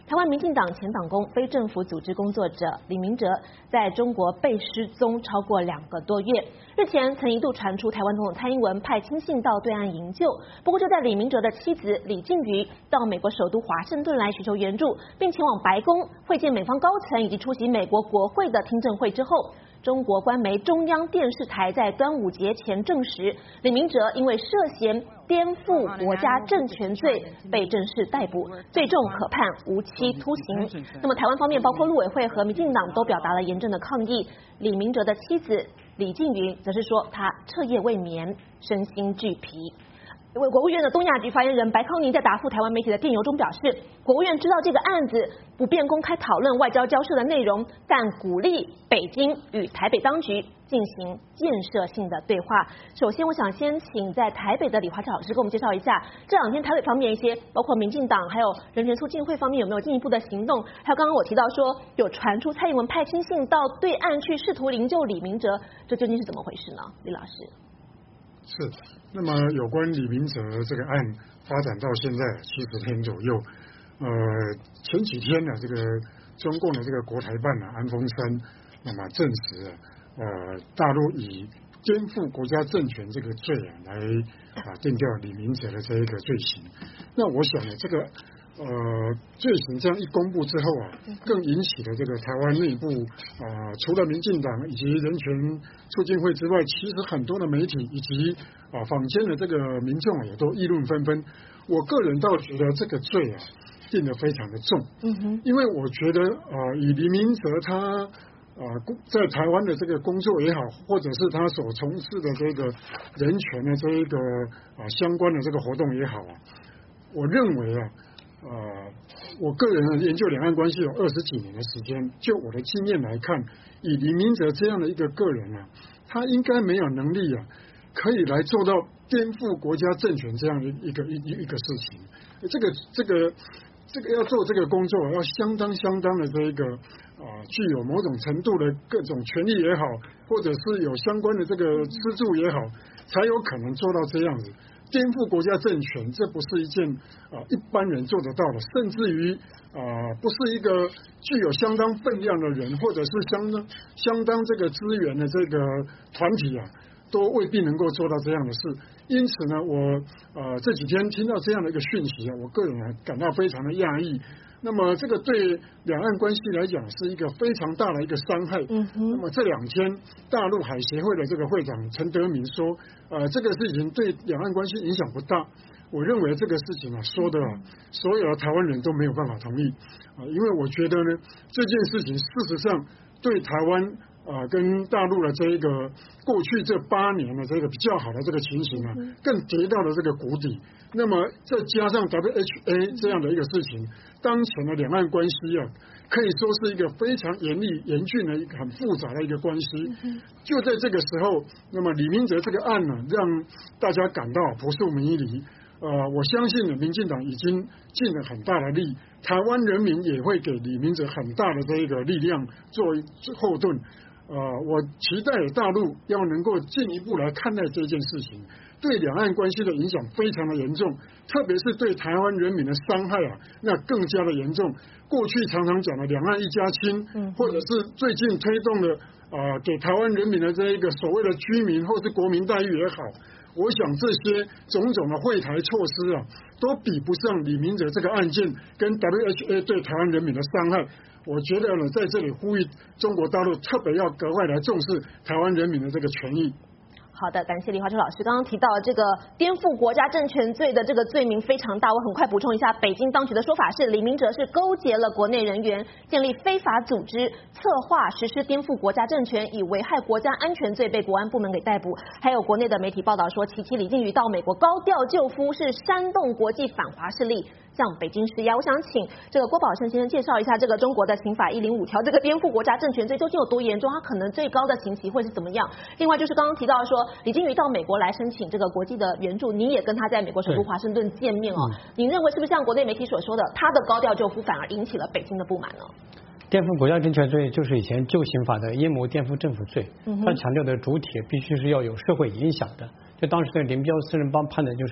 台湾民进党前党工、非政府组织工作者李明哲在中国被失踪超过2个多月。日前曾一度传出台湾总统蔡英文派亲信到对岸营救，不过就在李明哲的妻子李静瑜到美国首都华盛顿来寻求援助，并前往白宫会见美方高层以及出席美国国会的听证会之后，中国官媒中央电视台在端午节前证实，李明哲因为涉嫌颠覆国家政权罪被正式逮捕，最重可判无期徒刑。那么台湾方面，包括陆委会和民进党都表达了严正的抗议。李明哲的妻子李静瑜则是说，他彻夜未眠，身心俱疲。国务院的东亚局发言人白康宁在答复台湾媒体的电邮中表示，国务院知道这个案子不便公开讨论外交交涉的内容，但鼓励北京与台北当局进行建设性的对话。首先，我想先请在台北的李华超老师给我们介绍一下这2天台北方面一些，包括民进党还有人权促进会方面有没有进一步的行动，还有刚刚我提到说有传出蔡英文派亲信到对岸去试图营救李明哲，这究竟是怎么回事呢？李老师。 是，那么有关李明哲这个案发展到现在70天左右，前几天呢，这个中共的这个国台办安峰山，那么证实大陆以颠覆国家政权这个罪来定调李明哲的这一个罪行。那我想呢，这个罪行这样一公布之后更引起了这个台湾内部除了民进党以及人权促进会之外，其实很多的媒体以及坊间的这个民众也都议论纷纷。我个人倒觉得这个罪定得非常的重，因为我觉得以李明哲他在台湾的这个工作也好，或者是他所从事的这个人权的这一个相关的这个活动也好我认为我个人研究两岸关系有20几年的时间，就我的经验来看，以李明哲这样的一个个人他应该没有能力可以来做到颠覆国家政权这样的一个事情。这个要做这个工作，要相当的这一个具有某种程度的各种权利也好，或者是有相关的这个资助也好，才有可能做到这样子。颠覆国家政权，这不是一件一般人做得到的，甚至于不是一个具有相当分量的人，或者是相当这个资源的这个团体都未必能够做到这样的事。因此呢，我这几天听到这样的一个讯息我个人感到非常的讶异。那么这个对两岸关系来讲是一个非常大的一个伤害。那么这2天大陆海协会的这个会长陈德明说这个事情对两岸关系影响不大。我认为这个事情说的所有的台湾人都没有办法同意因为我觉得呢，这件事情事实上对台湾跟大陆的这一个过去这8年的这个比较好的这个情形更跌到了这个谷底。那么再加上 WHA 这样的一个事情，当前的两岸关系可以说是一个非常严峻的一个很复杂的一个关系。就在这个时候，那么李明哲这个案让大家感到扑朔迷离。我相信民进党已经尽了很大的力，台湾人民也会给李明哲很大的这一个力量做后盾。我期待大陆要能够进一步来看待这件事情，对两岸关系的影响非常的严重，特别是对台湾人民的伤害那更加的严重。过去常常讲的两岸一家亲，或者是最近推动的给台湾人民的这一个所谓的居民或是国民待遇也好，我想这些种种的惠台措施都比不上李明哲这个案件跟 WHA 对台湾人民的伤害。我觉得在这里呼吁中国大陆特别要格外来重视台湾人民的这个权益。 好的，感谢李华春老师。刚刚提到这个颠覆国家政权罪的这个罪名非常大，我很快补充一下，北京当局的说法是，李明哲是勾结了国内人员，建立非法组织，策划实施颠覆国家政权，以危害国家安全罪被国安部门给逮捕。还有国内的媒体报道说，其妻李静瑜到美国高调救夫，是煽动国际反华势力向北京施压。我想请这个郭宝胜先生介绍一下这个中国的刑法105条，这个颠覆国家政权罪究竟有多严重？它可能最高的刑期会是怎么样？另外就是刚刚提到说，李静瑜到美国来申请这个国际的援助，您也跟他在美国首都华盛顿见面您认为是不是像国内媒体所说的，他的高调救夫反而引起了北京的不满呢？ 颠覆国家政权罪就是以前旧刑法的阴谋颠覆政府罪，它强调的主体必须是要有社会影响的。就当时的林彪4人帮判的就是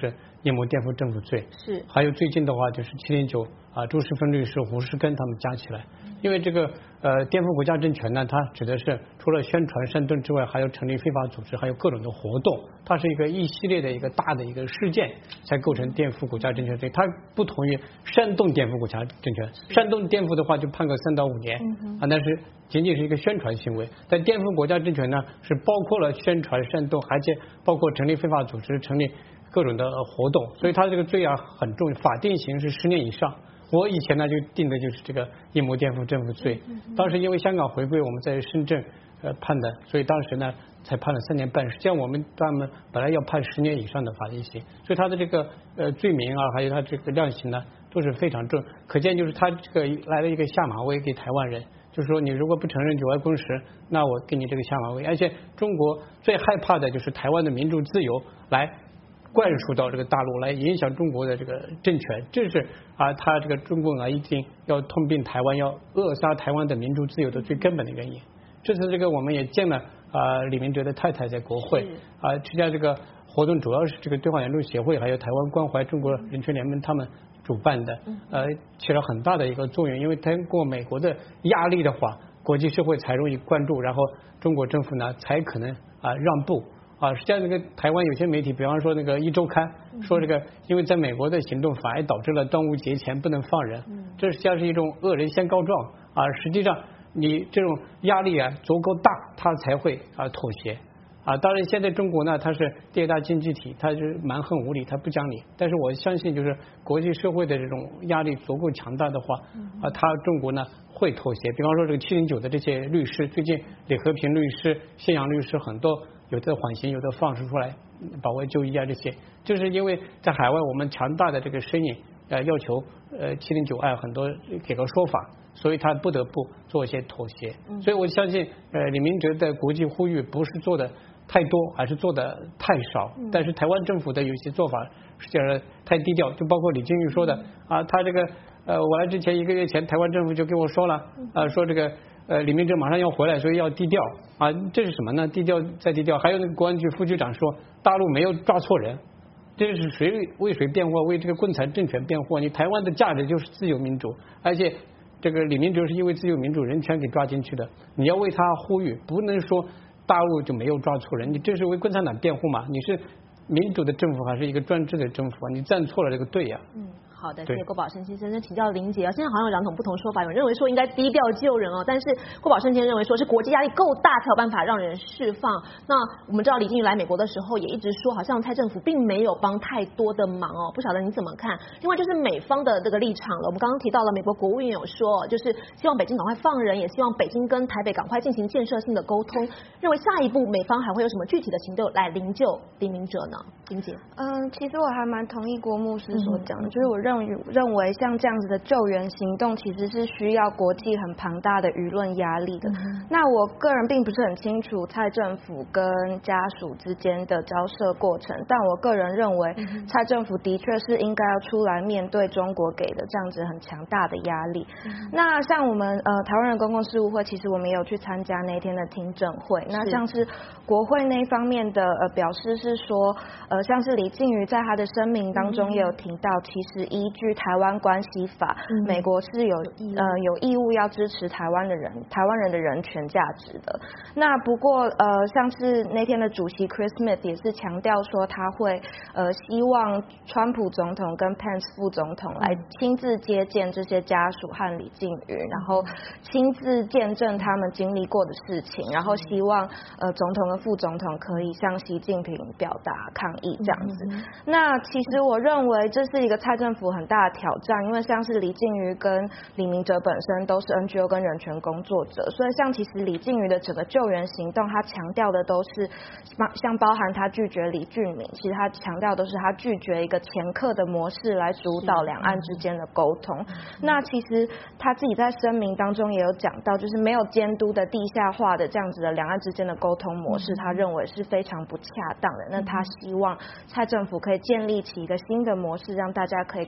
业务颠覆政府罪。 是。 还有最近的话就是709朱世芬律师、胡世根他们加起来，因为这个颠覆国家政权呢，它指的是除了宣传煽动之外，还有成立非法组织，还有各种的活动，它是一系列的一个大的一个事件才构成颠覆国家政权罪。它不同于煽动颠覆国家政权，煽动颠覆的话就判个3到5年但是仅仅是一个宣传行为。但颠覆国家政权呢，是包括了宣传、煽动，而且包括成立非法组织、成立各种的活动，所以它这个罪很重，法定刑是10年以上。我以前呢就定的就是这个阴谋颠覆政府罪，当时因为香港回归，我们在深圳判的，所以当时呢才判了3年半。实际上我们本来要判10年以上的法定刑，所以他的这个罪名还有他这个量刑呢都是非常重。可见就是他这个来了一个下马威给台湾人，就是说你如果不承认9·2共识，那我给你这个下马威。而且中国最害怕的就是台湾的民主自由来灌输到这个大陆，来影响中国的这个政权，这是他这个中共一定要吞并台湾，要扼杀台湾的民主自由的最根本的原因。这次这个我们也见了李明哲的太太在国会实际上这个活动主要是这个对话援助协会还有台湾关怀中国人权联盟他们主办的，起了很大的一个作用。因为通过美国的压力的话，国际社会才容易关注，然后中国政府呢才可能让步。实际上这个台湾有些媒体，比方说那个《一周刊》说这个，因为在美国的行动反而导致了端午节前不能放人，这实际上是一种恶人先告状实际上你这种压力足够大，他才会妥协当然现在中国呢，它是第2大经济体，它是蛮横无理，它不讲理。但是我相信就是国际社会的这种压力足够强大的话中国呢会妥协。比方说这个709的这些律师，最近李和平律师、谢阳律师很多有的缓刑，有的放出来保外就医这些，就是因为在海外我们强大的这个声音要求709案很多给个说法，所以他不得不做一些妥协。所以我相信李明哲的国际呼吁不是做的太多，还是做的太少。但是台湾政府的有些做法实际上太低调，就包括李金玉说的他这个我来之前1个月前，台湾政府就跟我说了说这个李明哲马上要回来，所以要低调这是什么呢？低调再低调。还有那个国安局副局长说大陆没有抓错人，这是谁为谁辩护？为这个共产政权辩护。你台湾的价值就是自由民主，而且这个李明哲是因为自由民主人权给抓进去的，你要为他呼吁，不能说大陆就没有抓错人。你这是为共产党辩护嘛？你是民主的政府还是一个专制的政府你站错了这个队好的，谢谢郭宝胜先生。请教林姐现在好像有2种不同说法，有人认为说应该低调救人但是郭宝胜先生认为说是国际压力够大才有办法让人释放。那我们知道李金玉来美国的时候也一直说，好像蔡政府并没有帮太多的忙不晓得你怎么看？另外就是美方的这个立场了，我们刚刚提到了美国国务院有说，就是希望北京赶快放人，也希望北京跟台北赶快进行建设性的沟通，认为下一步美方还会有什么具体的行动来营救李明哲呢？林姐， 其实我还蛮同意郭牧师所讲的，就是我认为像这样子的救援行动其实是需要国际很庞大的舆论压力的。那我个人并不是很清楚蔡政府跟家属之间的交涉过程，但我个人认为蔡政府的确是应该要出来面对中国给的这样子很强大的压力。那像我们台湾人公共事务会，其实我们也有去参加那天的听证会，那像是国会那一方面的表示是说像是李静瑜在他的声明当中也有提到，其实依据台湾关系法，美国是有义务要支持台湾人的人权价值的。那不过像是那天的主席 Chris Smith 也是强调说，他会希望川普总统跟 Pence 副总统来亲自接见这些家属和李静瑜，然后亲自见证他们经历过的事情，然后希望总统跟副总统可以向习近平表达抗议这样子。那其实我认为这是一个蔡政府很大的挑战，因为像是李静瑜跟李明哲本身都是 NGO 跟人权工作者，所以像其实李静瑜的整个救援行动，他强调的都是像包含他拒绝李俊明，其实他强调都是他拒绝一个掮客的模式来主导两岸之间的沟通。那其实他自己在声明当中也有讲到，就是没有监督的地下化的这样子的两岸之间的沟通模式，他认为是非常不恰当的。那他希望蔡政府可以建立起一个新的模式，让大家可以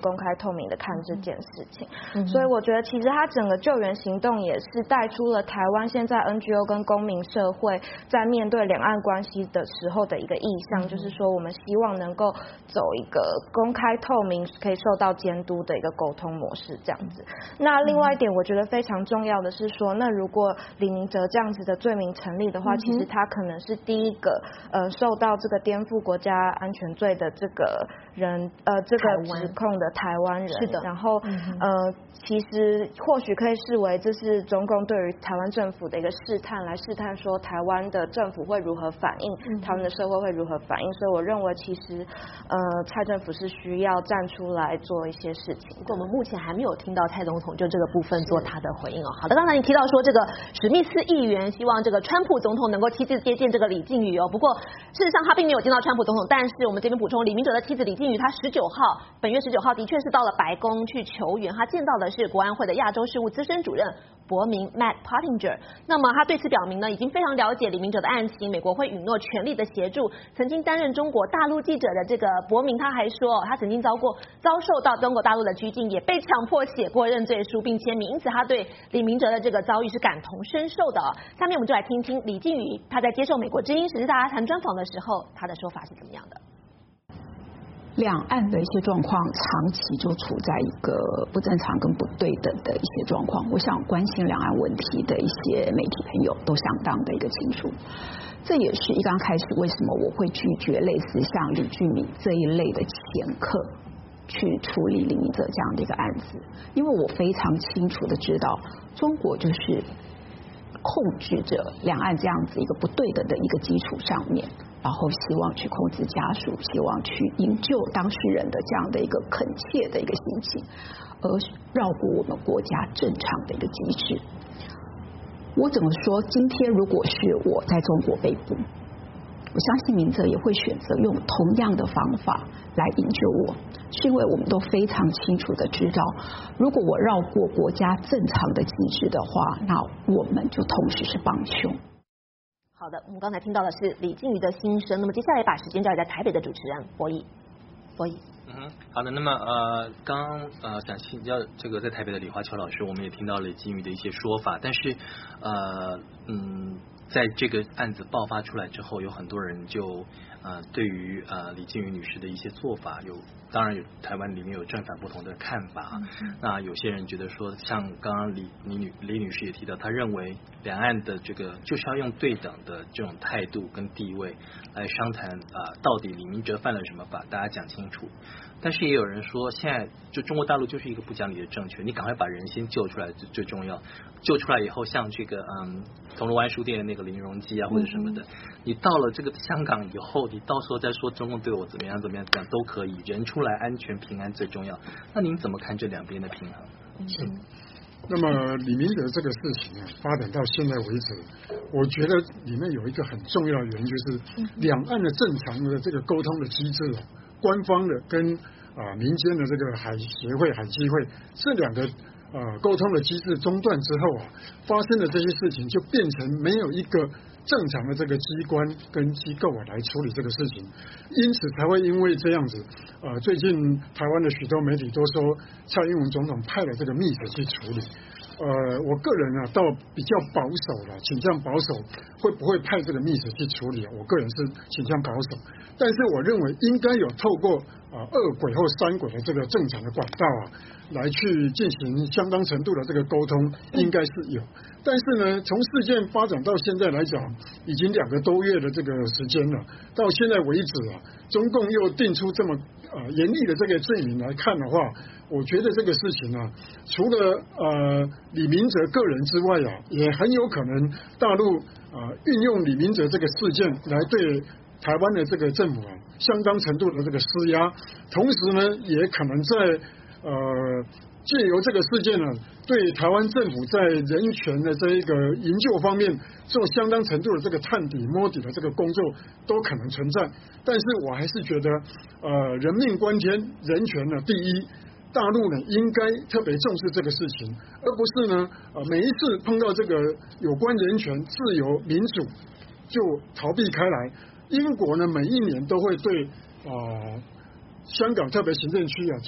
公开透明的看这件事情。所以我觉得其实它整个救援行动也是带出了台湾现在 NGO 跟公民社会在面对两岸关系的时候的一个意向，就是说我们希望能够走一个公开透明可以受到监督的一个沟通模式这样子。那另外一点我觉得非常重要的是说，那如果李明哲这样子的罪名成立的话，其实他可能是第一个受到这个颠覆国家安全罪的这个人这个指控的台湾人。是的。然后其实或许可以视为这是中共对于台湾政府的一个试探，来试探说台湾的政府会如何反应，台湾的社会会如何反应。所以我认为其实蔡政府是需要站出来做一些事情。 我们目前还没有听到蔡总统就这个部分做他的回应哦。好的，刚才你提到说这个史密斯议员希望这个川普总统能够亲自接见这个李靖宇哦，不过事实上他并没有见到川普总统，但是我们这边补充，李明哲的妻子李靖宇，他本月19号的确是到了白宫去求援，他见到的是国安会的亚洲事务资深主任伯明 Matt Pottinger。那么他对此表明呢，已经非常了解李明哲的案情，美国会允诺全力的协助。曾经担任中国大陆记者的这个伯明，他还说他曾经遭受到中国大陆的拘禁，也被强迫写过认罪书并签名，因此他对李明哲的这个遭遇是感同身受的。下面我们就来听听李靖宇他在接受美国之音时事大家谈专访的时候，他的说法是怎么样的。 两岸的一些状况长期就处在一个不正常跟不对等的一些状况，我想关心两岸问题的一些媒体朋友都相当的一个清楚。这也是一刚开始为什么我会拒绝类似像李峻铭这一类的掮客去处理李明哲这样的一个案子，因为我非常清楚的知道中国就是控制着两岸这样子一个不对等的一个基础上面，然后希望去控制家属，希望去营救当事人的这样的一个恳切的一个心情，而绕过我们国家正常的一个机制。我怎么说？今天如果是我在中国被捕，我相信明哲也会选择用同样的方法来营救我，是因为我们都非常清楚的知道，如果我绕过国家正常的机制的话，那我们就同时是帮凶。 好的，我们刚才听到的是李靖宇的心声。那么接下来把时间交给在台北的主持人博弈。 好的，那么刚想请教这个在台北的李华侨老师，我们也听到了李靖宇的一些说法，但是在这个案子爆发出来之后，有很多人就对于李靖宇女士的一些做法当然有台湾里面有正反不同的看法。那有些人觉得说，像刚刚李女士也提到，她认为两岸的这个就是要用对等的这种态度跟地位来商谈到底李明哲犯了什么法，大家讲清楚。但是也有人说，现在就中国大陆就是一个不讲理的政权，你赶快把人先救出来最重要。救出来以后，像这个铜锣湾书店的那个林荣基啊或者什么的，你到了这个香港以后，你到时候再说中共对我怎么样都可以，人出来安全平安最重要。那您怎么看这两边的平衡？ 是。那么李明哲这个事情发展到现在为止，我觉得里面有一个很重要的原因，就是两岸的正常的这个沟通的机制，官方的跟民间的这个海协会、海基会这两个沟通的机制中断之后发生的这些事情就变成没有一个正常的这个机关跟机构来处理这个事情，因此才会因为这样子最近台湾的许多媒体都说蔡英文总统派了这个密使去处理。我个人倒比较保守了，倾向保守，会不会派这个密使去处理我个人是倾向保守，但是我认为应该有透过二轨或三轨的这个正常的管道来去进行相当程度的这个沟通，应该是有。但是呢，从事件发展到现在来讲，已经2个多月的这个时间了，到现在为止中共又定出这么严厉的这个罪名来看的话，我觉得这个事情除了李明哲个人之外也很有可能大陆运用李明哲这个事件来对台湾的这个政府相当程度的这个施压，同时呢，也可能在借由这个事件对台湾政府在人权的这一个营救方面做相当程度的这个探底摸底的这个工作都可能存在。但是我还是觉得人命关天，人权第一，大陆呢应该特别重视这个事情，而不是呢每一次碰到这个有关人权、自由、民主就逃避开来。英国呢每一年都会对香港特别行政区做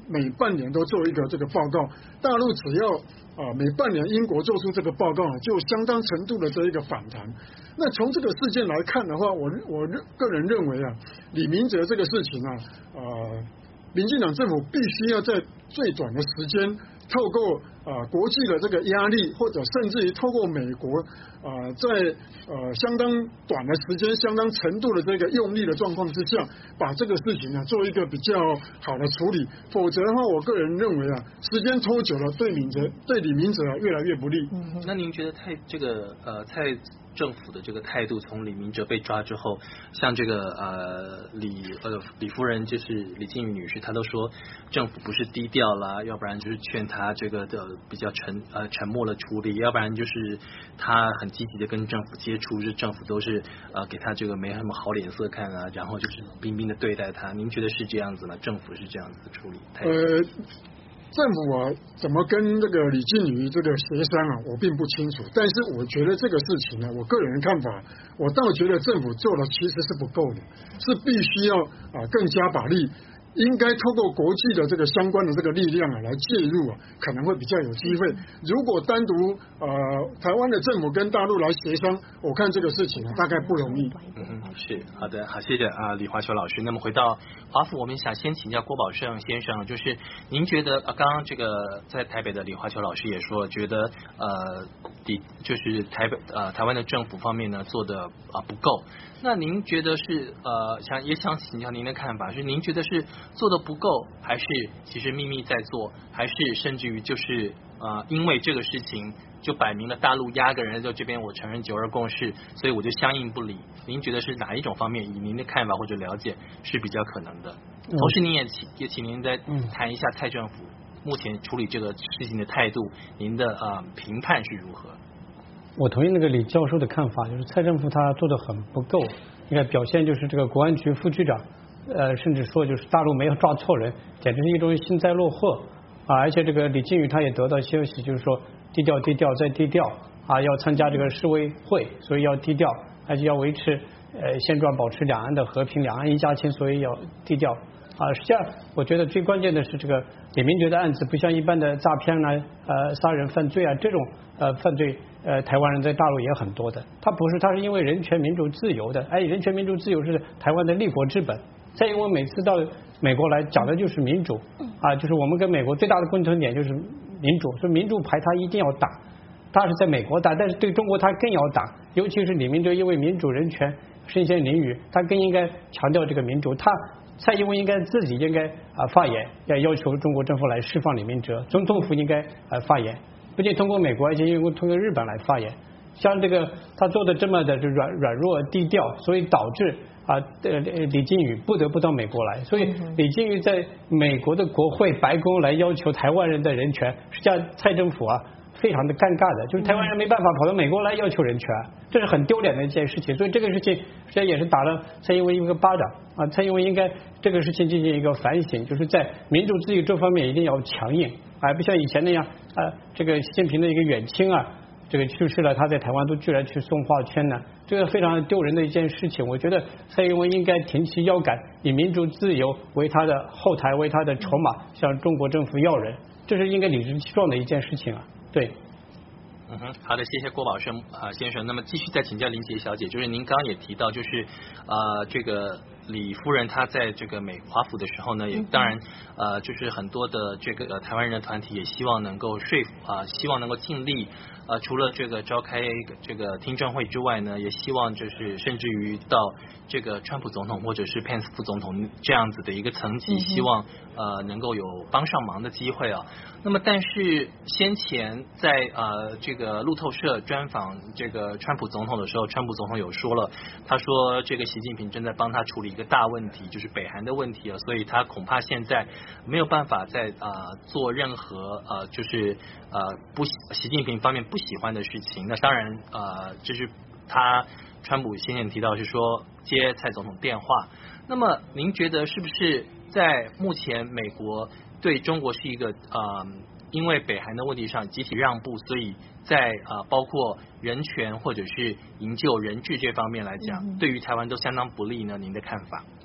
每半年都做一个这个报告，大陆只要每半年英国做出这个报告就相当程度的这一个反弹。那从这个事件来看的话，我个人认为李明哲这个事情民进党政府必须要在最短的时间，透过国际的这个压力，或者甚至于透过美国在相当短的时间、相当程度的这个用力的状况之下，把这个事情做一个比较好的处理。否则的话，我个人认为时间拖久了，对李明哲越来越不利。 那您觉得蔡政府的这个态度，从李明哲被抓之后，像这个李夫人就是李静瑜女士，她都说政府不是低调啦，要不然就是劝她这个的比较沉默的处理，要不然就是她很积极的跟政府接触，是政府都是给她这个没什么好脸色看啊，然后就是冰冰的对待她。您觉得是这样子吗？政府是这样子的处理态度？ 政府怎么跟这个李静瑜这个协商我并不清楚。但是我觉得这个事情我个人看法，我倒觉得政府做的其实是不够的，是必须要更加把力。应该透过国际的这个相关的这个力量来介入可能会比较有机会。如果单独台湾的政府跟大陆来协商，我看这个事情大概不容易。 是好的，好，谢谢李华球老师。那么回到华府，我们想先请教郭宝胜先生，就是您觉得刚刚这个在台北的李华球老师也说，觉得就是台湾的政府方面呢做的不够。那您觉得是也想请教您的看法，是您觉得是做的不够，还是其实秘密在做，还是甚至于就是因为这个事情就摆明了大陆压个人，就这边我承认9·2共识，所以我就相应不理。您觉得是哪一种方面，以您的看法或者了解是比较可能的？同时您也请您再谈一下蔡政府目前处理这个事情的态度，您的评判是如何？ 我同意那个李教授的看法，就是蔡政府他做的很不够。应该表现就是这个国安局副局长甚至说就是大陆没有抓错人，简直是一种幸灾乐祸而且这个李静瑜他也得到消息，就是说低调再低调要参加这个世卫会，所以要低调，而且要维持现状，保持两岸的和平，两岸一家亲，所以要低调实际上我觉得最关键的是这个李明哲的案子不像一般的诈骗杀人犯罪这种犯罪台湾人在大陆也很多的，他不是，他是因为人权民主自由的，人权民主自由是台湾的立国之本。蔡英文每次到美国来讲的就是民主就是我们跟美国最大的共同点就是民主，所以民主牌他一定要打，他是在美国打，但是对中国他更要打，尤其是李明哲因为民主人权身先囹圄，他更应该强调这个民主。蔡英文应该自己应该发言，要求中国政府来释放李明哲，总统府应该发言，不仅通过美国，而且通过日本来发言。像这个他做的这么的软弱低调，所以导致李静瑜不得不到美国来，所以李静瑜在美国的国会白宫来要求台湾人的人权，实际上蔡政府非常的尴尬的，就是台湾人没办法跑到美国来要求人权，这是很丢脸的一件事情。所以这个事情实际上也是打了蔡英文一个巴掌蔡英文应该这个事情进行一个反省，就是在民主自由这方面一定要强硬不像以前那样这个习近平的一个远亲这个去世了，他在台湾都居然去送花圈呢，这个非常丢人的一件事情。我觉得蔡英文应该挺起腰杆，以民主自由为他的后台，为他的筹码，向中国政府要人，这是应该理直气壮的一件事情对。 好的，谢谢郭宝胜先生。那么继续再请教林杰小姐，就是您刚刚也提到，就是这个李夫人她在这个华府的时候呢，也当然就是很多的这个台湾人的团体也希望能够说服希望能够尽力除了这个召开这个听证会之外呢，也希望就是甚至于到这个川普总统或者是佩恩斯副总统这样子的一个层级，希望能够有帮上忙的机会那么但是先前在这个路透社专访这个川普总统的时候，川普总统有说了，他说这个习近平正在帮他处理一个大问题，就是北韩的问题所以他恐怕现在没有办法再做任何就是习近平方面不喜欢的事情。那当然这是川普先前提到是说接蔡总统电话。那么您觉得是不是在目前美国对中国是一个因为北韩的问题上集体让步，所以在包括人权或者是营救人质这方面来讲，对于台湾都相当不利呢？您的看法？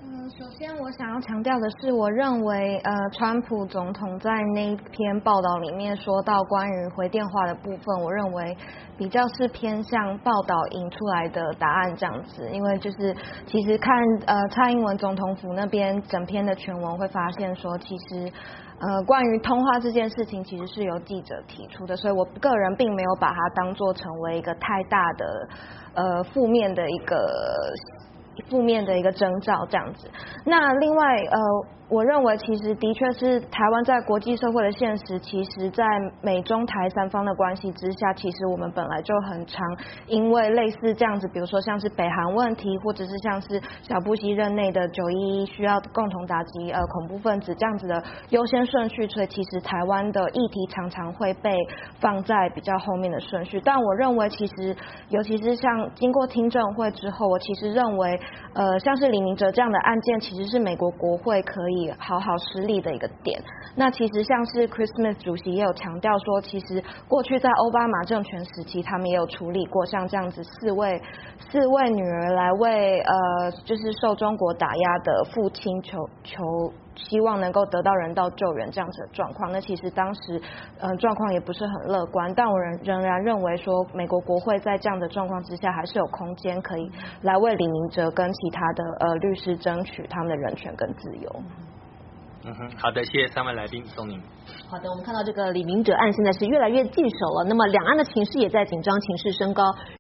首先我想要强调的是，我认为川普总统在那一篇报道里面说到关于回电话的部分，我认为比较是偏向报道引出来的答案这样子，因为就是其实看蔡英文总统府那边整篇的全文会发现说，其实关于通话这件事情其实是由记者提出的，所以我个人并没有把它当作成为一个太大的负面的一个征兆这样子。那另外我认为其实的确是台湾在国际社会的现实，其实在美中台三方的关系之下，其实我们本来就很常因为类似这样子，比如说像是北韩问题，或者是像是小布希任内的911需要共同打击恐怖分子这样子的优先顺序，所以其实台湾的议题常常会被放在比较后面的顺序。但我认为其实尤其是像经过听证会之后，我其实认为像是李明哲这样的案件，其实是美国国会可以好好施力的一个点。那其实像是 Chris Smith 主席也有强调说，其实过去在奥巴马政权时期，他们也有处理过像这样子四位女儿来为就是受中国打压的父亲希望能够得到人道救援这样子的状况。那其实当时状况也不是很乐观，但我仍然认为说美国国会在这样的状况之下还是有空间可以来为李明哲跟其他的律师争取他们的人权跟自由。 好的，谢谢三位来宾，送您。 好的，我们看到这个李明哲案现在是越来越棘手了，那么两岸的情势也在紧张，情势升高。